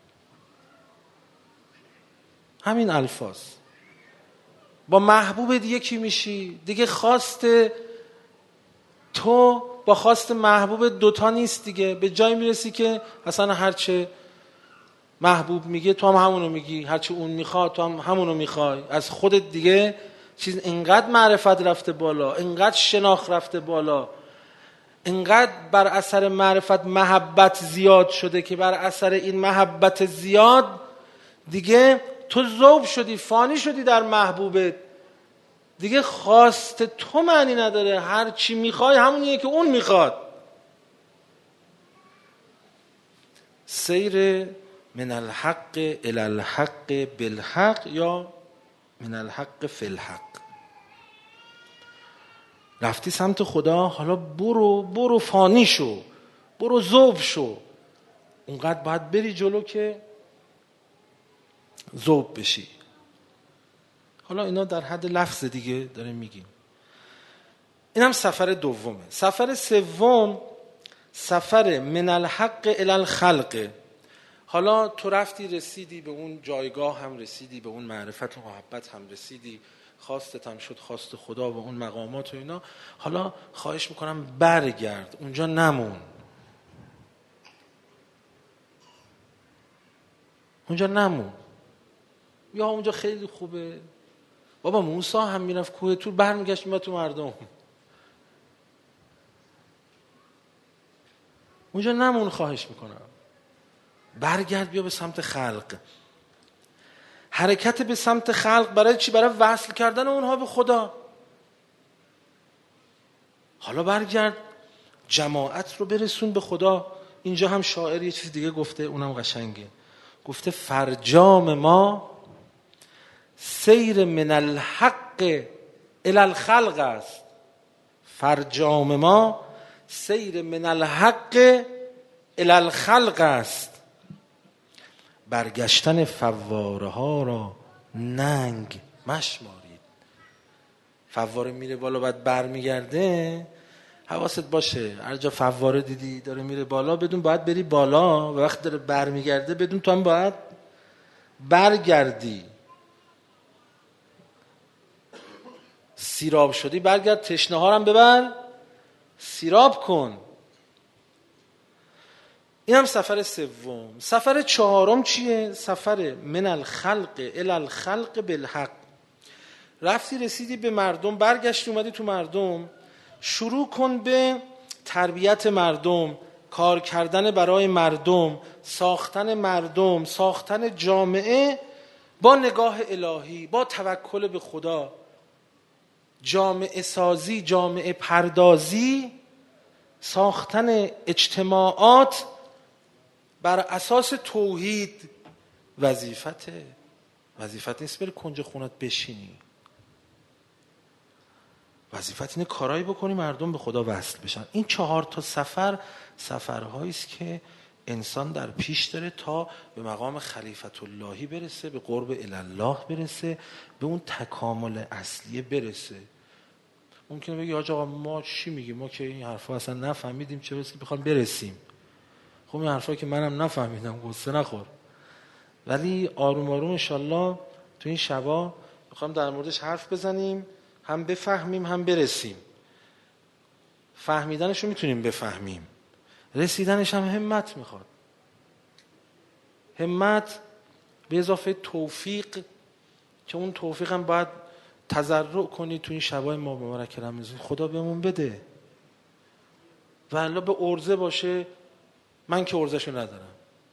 Speaker 1: همین الفاظ. با محبوب دیگه کی میشی؟ دیگه خواست تو با خواست محبوب دوتا نیست دیگه. به جای میرسی که اصلا هرچه محبوب میگه تو هم همونو میگی، هرچه اون میخواد تو هم همونو میخوای. از خودت دیگه چیز، اینقدر معرفت رفته بالا، اینقدر شناخت رفته بالا، اینقدر بر اثر معرفت محبت زیاد شده که بر اثر این محبت زیاد دیگه تو ذوب شدی، فانی شدی در محبوبت. دیگه خواست تو معنی نداره، هر چی میخوای همونیه که اون میخواد. سیر من الحق الی الحق بالحق یا من الحق فی الحق. رفتی سمت خدا، حالا برو برو فانی شو، برو ذوب شو. اونقدر باید بری جلو که ذوب بشی. حالا اینا در حد لفظ دیگه داریم میگیم. اینم سفر دومه. سفر سوم سفر من الحق الی الخلق. حالا تو رفتی رسیدی به اون جایگاه، هم رسیدی به اون معرفت و محبت، هم رسیدی، خواستت هم شد خواست خدا و اون مقامات و اینا. حالا خواهش میکنم برگرد، اونجا نمون، اونجا نمون. یا اونجا خیلی خوبه. بابا موسی هم میرفت کوه طور، برمیگشت میاد تو مردم. اونجا نمون، خواهش میکنم برگرد، بیا به سمت خلق. حرکت به سمت خلق برای چی؟ برای وصل کردن اونها به خدا. حالا برگرد جماعت رو برسون به خدا. اینجا هم شاعر یه چیز دیگه گفته، اونم قشنگه. گفته فرجام ما سیر من الحق الی الخلق است. فرجام ما سیر من الحق الی الخلق است. برگشتن فواره ها را ننگ مشمارید. فواره میره بالا بعد برمیگرده، حواست باشه. هر جا فواره دیدی داره میره بالا، بدون باید بری بالا، و وقت داره برمیگرده بدون تو هم باید برگردی. سیراب شدی برگرد، تشنه ها رو هم ببر سیراب کن. این هم سفر سوم. سفر چهارم چیه؟ سفر من الخلق الی الخلق بالحق. رفتی رسیدی به مردم، برگشتی اومدی تو مردم، شروع کن به تربیت مردم، کار کردن برای مردم، ساختن مردم، ساختن جامعه با نگاه الهی، با توکل به خدا. جامعه سازی، جامعه پردازی، ساختن اجتماعات بر اساس توحید. وظیفته. وظیفت نیست بری کنج خونت بشینی. وظیفت اینه کارایی بکنی مردم به خدا وصل بشن. این چهار تا سفر سفرهایی است که انسان در پیش داره تا به مقام خلیفت اللهی برسه، به قرب الله برسه، به اون تکامل اصلیه برسه. ممکنه بگی حاج آقا ما چی میگیم؟ ما که این حرفا اصلا نفهمیدیم، چه برسه که بخوام برسیم. خب این حرفا که منم نفهمیدم، غصه نخور. ولی آروم آروم انشالله تو این شبا میخوام در موردش حرف بزنیم، هم بفهمیم هم برسیم. فهمیدنش رو میتونیم بفهمیم، رسیدنش هم همت میخواد. همت به اضافه توفیق، که اون توفیق هم باید تضرع کنی تو این شبای ما مبارک رمضان، خدا بهمون بده. و الا به عرضه باشه، من که عرضه‌شو ندارم،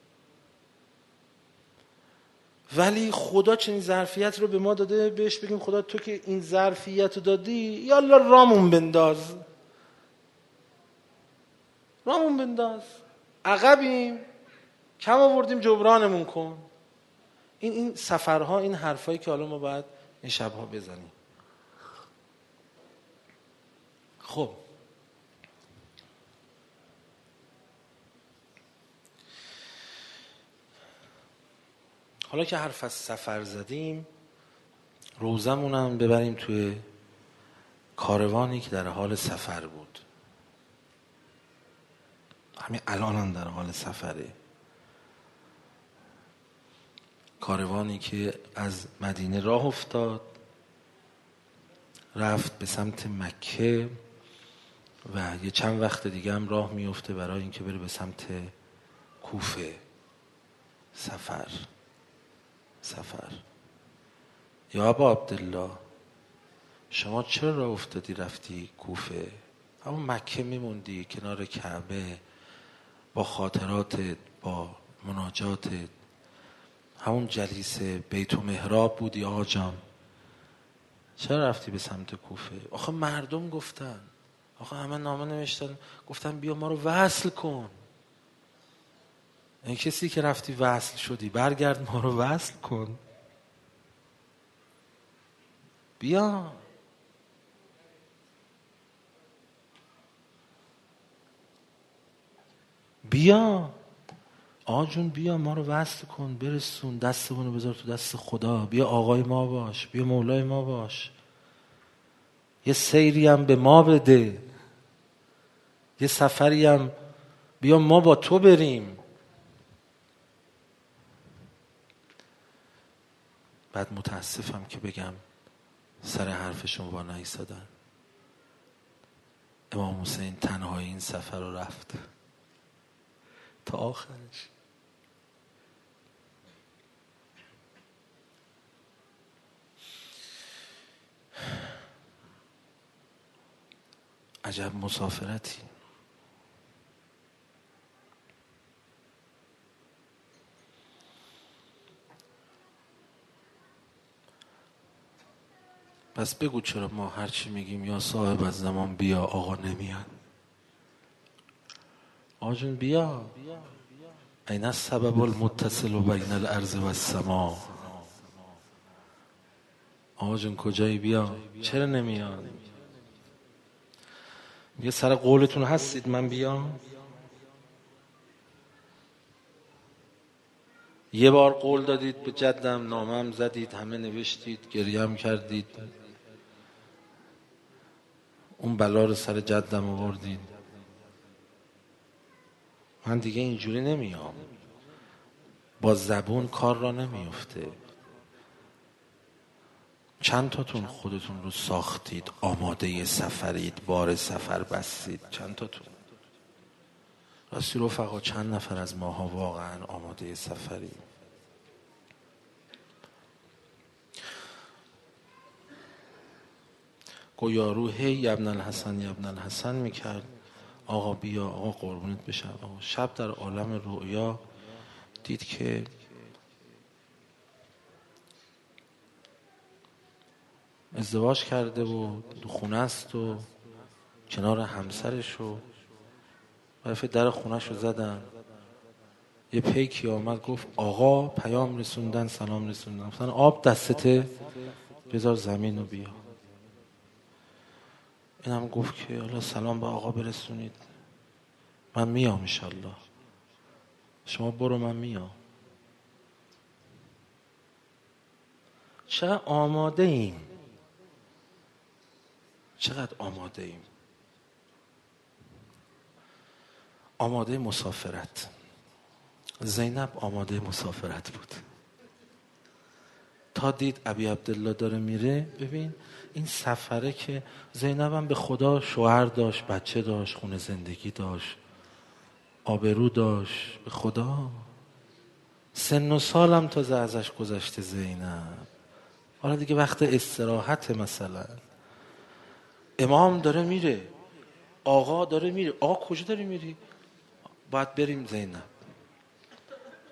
Speaker 1: ولی خدا چنین ظرفیت رو به ما داده، بهش بگیم خدا تو که این ظرفیت رو دادی، یا الله رامون بنداز. رامون بنداز، عقبیم، کم آوردیم جبرانمون کن. این این سفرها، این حرفایی که حالا ما باید این شبها بزنیم. خب حالا که حرف از سفر زدیم، روزمونم ببریم توی کاروانی که در حال سفر بود. همین الان هم در حال سفره. کاروانی که از مدینه راه افتاد، رفت به سمت مکه و یه چند وقت دیگه هم راه میفته برای اینکه بره به سمت کوفه. سفر سفر یا ابا عبدالله، شما چرا راه افتادی رفتی کوفه؟ همون مکه میموندی کنار کعبه با خاطراتت، با مناجاتت، همون جلیس بیت و محراب بودی آقا جان. چرا رفتی به سمت کوفه؟ آخه مردم گفتن، آخه همه نامه نوشتن گفتن بیا ما رو وصل کن. این کسی که رفتی وصل شدی برگرد ما رو وصل کن. بیا بیا آقا جون، بیا ما رو وصل کن، برسون، دستمون رو بذار تو دست خدا، بیا آقای ما باش، بیا مولای ما باش، یه سیری هم به ما بده، یه سفری هم بیا ما با تو بریم. بعد متاسفم که بگم سر حرفشون با نایستادن. امام حسین تنهایی این سفر رو رفت تا آخرش. عجب مسافرتی. پس بگو چرا ما هرچی میگیم یا صاحب از زمان بیا آقا نمیان؟ آقا جون بیا، این السبب المتصل بین الارض و السما. آقا جون کجایی؟ بیا، چرا نمیان؟ یه سر قولتون هستید من بیام؟ یه بار قول دادید به جدم، نامم زدید، همه نوشتید، گریم کردید، اون بلا رو سر جدم آوردید. من دیگه اینجوری نمیام، با زبون کار را نمیفته. چند تاتون خودتون رو ساختید، آماده سفرید، بار سفر بستید؟ چند تاتون؟ راستی رفقا چند نفر از ماها واقعا آماده سفرید؟ گویارو هی ابن الحسن ابن الحسن میکرد، آقا بیا، آقا قربونت بشم. آقا شب در عالم رؤیا دید که ازدواج کرده و دو خونه است و کنار همسرش و رفت در خونش رو زدن. یه پیکی آمد گفت آقا پیام رسوندن، سلام رسوندن، گفتن آب دستته بذار زمین و بیا. این هم گفت که الله سلام به آقا برسونید، من میام انشالله، شما برو من میام. چقدر آماده ایم، چقدر آماده ایم. آماده مسافرت. زینب آماده مسافرت بود تا دید ابی عبدالله داره میره. ببین این سفره که زینب هم به خدا شوهر داشت، بچه داشت، خونه زندگی داشت، آبرو داشت، به خدا سن و سالم تازه ازش گذشته زینب. حالا دیگه وقت استراحت، مثلا امام داره میره، آقا داره میره. آقا کجا داری میری؟ باید بریم زینب.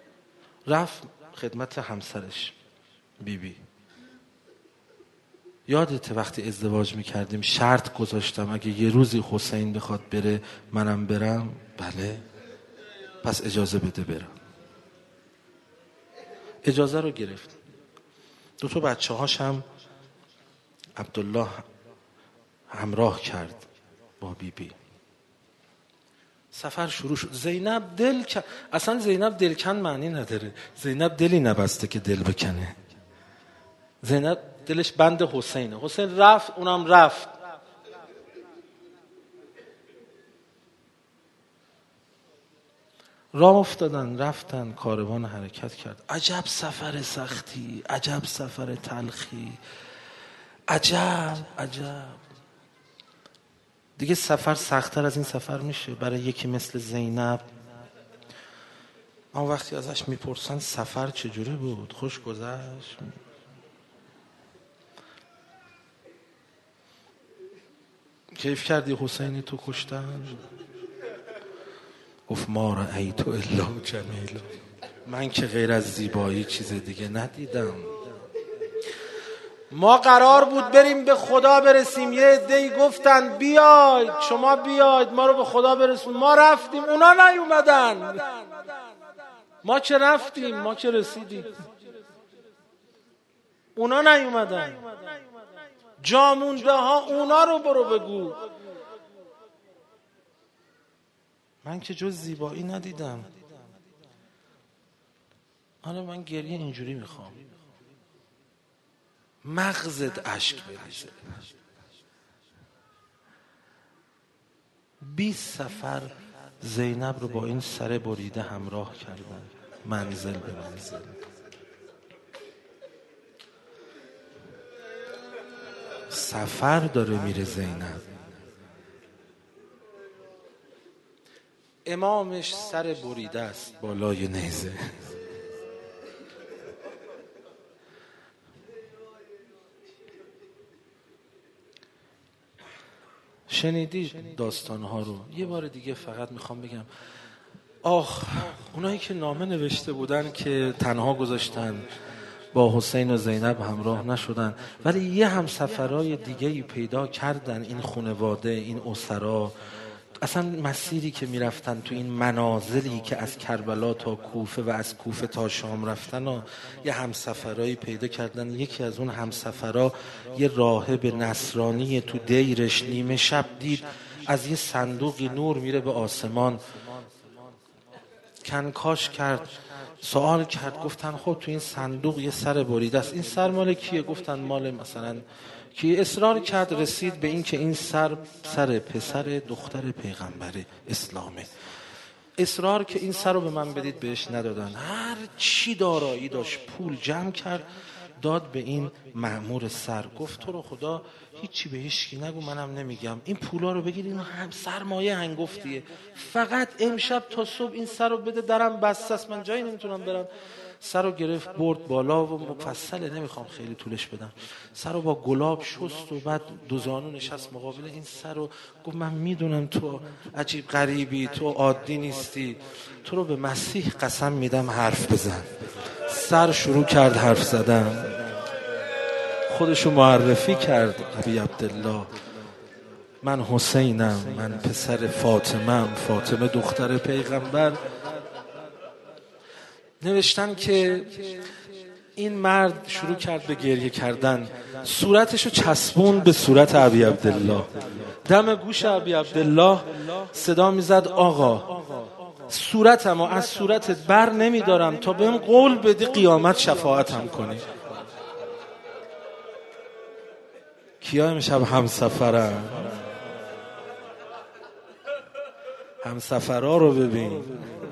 Speaker 1: رفت خدمت همسرش بی بی. یادت وقتی ازدواج میکردیم شرط گذاشتم اگه یه روزی حسین بخواد بره منم برم؟ بله. پس اجازه بده برم. اجازه رو گرفت. دو تا بچه هاش هم عبدالله همراه کرد با بی بی. سفر شروع شد. زینب دل کن... اصلا زینب دلکن معنی نداره. زینب دلی نبسته که دل بکنه. زینب دلش بند حسینه. حسین رفت، اونم رفت. راه افتادن، رفتن، کاروان حرکت کرد. عجب سفر سختی، عجب سفر تلخی، عجب عجب. دیگه سفر سخت‌تر از این سفر میشه برای یکی مثل زینب؟ اما وقتی ازش میپرسن سفر چجوری بود، خوش گذشت؟ کیف کردی حسینی تو کشتن؟ گفت ما رأیت الا جمیلا، من که غیر از زیبایی چیز دیگه ندیدم. ما قرار بود بریم به خدا برسیم، یه عده‌ای گفتن بیاید شما بیاید ما رو به خدا برسون، ما رفتیم اونا نیومدن. ما که رفتیم، ما که رسیدیم، اونا نیومدن. جامونده ها اونا رو برو بگو، من که جز زیبایی ندیدم. حالا من گریه اینجوری میخوام، مغزت اشک بریزه. بیست سفر زینب رو با این سر بریده همراه کردن منزل به منزل. سفر داره میره زینب. امامش سر بریده است بالای نیزه. شنیدی داستانها رو؟ یه بار دیگه فقط میخوام بگم آخ اونایی که نامه نوشته بودن که تنها گذاشتن، با حسین و زینب همراه نشدن، ولی یه همسفرای دیگه‌ای پیدا کردن. این خانواده، این اسرا، اصلا مسیری که میرفتن تو این منازلی که از کربلا تا کوفه و از کوفه تا شام رفتن و یه همسفرایی پیدا کردن. یکی از اون همسفرا یه راهب نصرانی تو دیرش نیمه شب دید از یه صندوقی نور میره به آسمان. کنکاش کرد، سوال کرد، گفتن خب تو این صندوق یه سر بریده است، این سر مال کیه؟ گفتن مال مثلا کی. اصرار کرد، رسید به این که این سر سر پسر دختر پیغمبر اسلامه. اصرار که این سر رو به من بدید، بهش ندادن. هر چی دارایی داشت پول جمع کرد داد به این مأمور سر. گفت تو رو خدا هیچی به هیچکی نگو، منم نمیگم، این پولا رو بگیر، این هم سرمایه هنگفتیه، فقط امشب تا صبح این سر رو بده، درم بسته است، من جایی نمیتونم برم. سر رو گرفت برد بالا و مفصله، نمیخوام خیلی طولش بدم. سر رو با گلاب شست و بعد دو زانو نشست مقابل این سر و گفت من میدونم تو عجیب غریبی، تو عادی نیستی، تو رو به مسیح قسم میدم حرف بزن. سر شروع کرد حرف زدن، خودشو معرفی کرد. ابی عبدالله، من حسینم، من پسر فاطمه‌ام، فاطمه دختر پیغمبر. نوشتن که این مرد شروع کرد به گریه کردن، صورتشو چسبون به صورت ابی عبدالله. دم گوش ابی عبدالله صدا میزد آقا صورتمو از صورتت بر نمیدارم تا بهم قول بدی قیامت شفاعتم کنی. کیا امشب همسفرن؟ همسفرها رو ببین.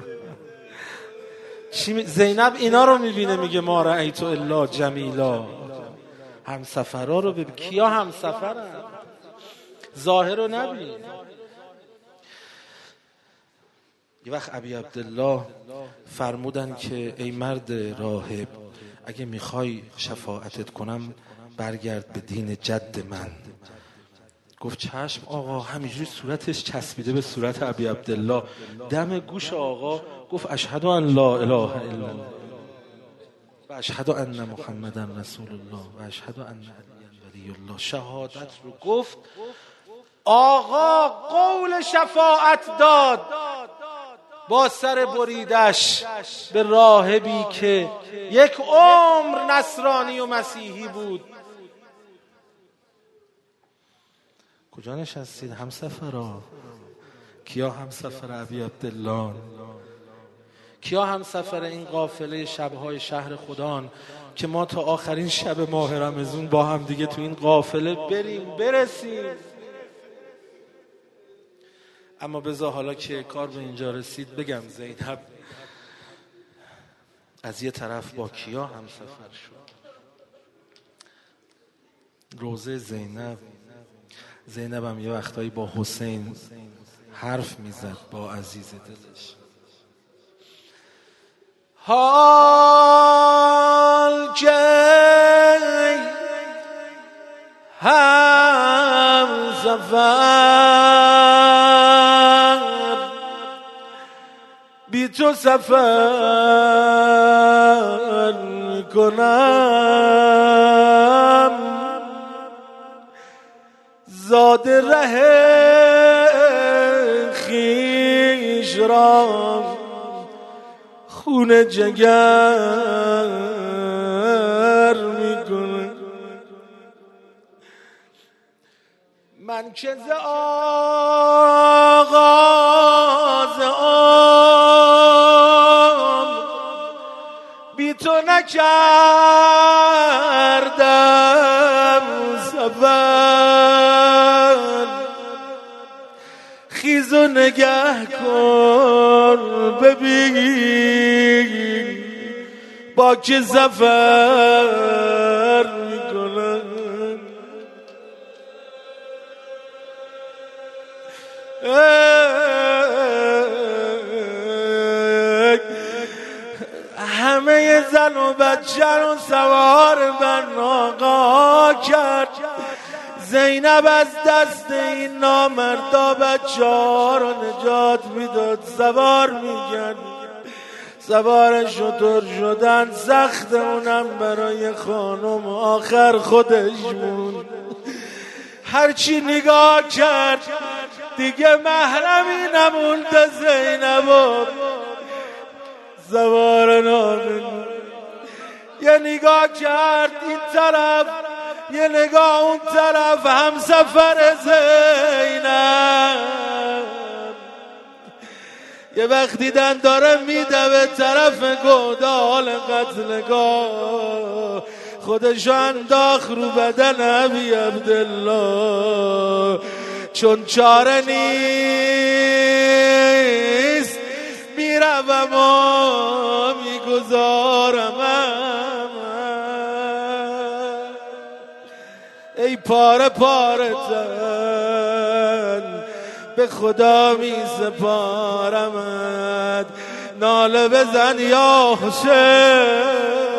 Speaker 1: چی زینب اینا رو میبینه میگه ما رأیت الا جمیلا. همسفرها رو ببین. کیا همسفرن؟ ظاهر رو نبین. یه وقت ابی عبدالله فرمودن که ای مرد راهب، اگه میخوای شفاعتت کنم برگرد به دین جد من. گفت چشم آقا. همینجوری صورتش چسبیده به صورت ابی عبدالله. دم گوش آقا گفت اشهد ان لا اله الا الله و اشهد ان محمدن رسول الله و اشهد ان علی ولی الله شهادت رو گفت، آقا قول شفاعت داد با سر بریدش به راهبی که یک عمر نصرانی و مسیحی بود. کجا نشستید همسفرا؟ کیا همسفر ابی عبدالله؟ کیا همسفر این قافله شبهای شهر خدان که ما تا آخرین شب ماه رمضان با هم دیگه تو این قافله بریم برسیم؟ اما بذار حالا که کار به اینجا رسید بگم زینب از یه طرف با کیا همسفر شد. روزه زینب، زینب هم یه وقتایی با حسین حرف میزد، با عزیز دلش. حال که هم سفر بی تو سفر کنم، زاده ره خیش را خون جگر میکنه. من که ز آغاز عمر بی تو نکردم سفر، خیز و نگه کن ببین با که سفر میکنن. همه زن و بچه رو سوار بر آقا کرد، زینب از دست این نامردا بچه ها رو نجات میداد. سوار میگن، سوار شتر شدن سخت، اونم برای خانم آخر خودش موند. هرچی نگاه کرد دیگه محرمی نموند زینب سوار نامن. یه نگاه کرد این طرف، یه نگاه اون طرف، هم سفر زینب. یه وقت دیدن داره میده به طرف گودال قتلگاه، خودشو انداخت رو بدن ابی عبدالله. چون چاره نیست میروم و میگذارم، ای پاره پاره تن به خدا می سپارمت. ناله بزن یا حسین،